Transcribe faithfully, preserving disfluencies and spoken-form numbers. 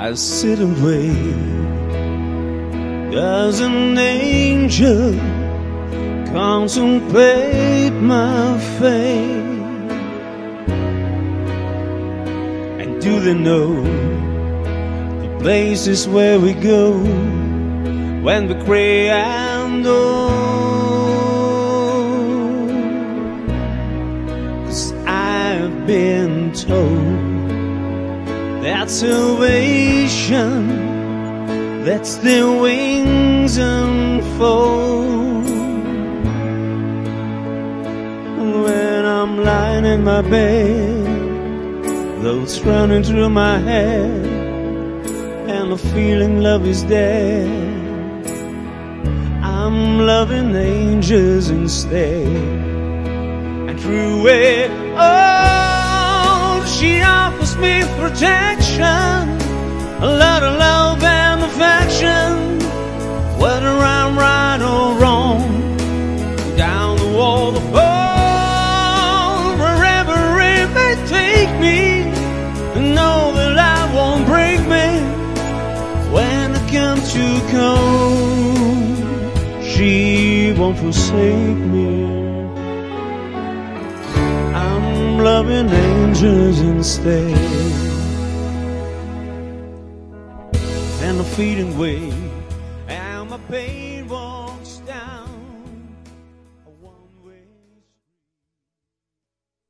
I sit and wait. Does an angel contemplate my fate? And do they know the places where we go when we cry and old? 'Cause I've been told that salvation lets their wings unfold. When I'm lying in my bed, thoughts running through my head, and the feeling love is dead, I'm loving angels instead. And through it all, she offers me protection, a lot of love and affection. Whether I'm right or wrong, down the wall of fall, wherever it may take me, know that life won't break me. When I come to come, she won't forsake me. I'm loving angels instead. And the feeding way, and my pain.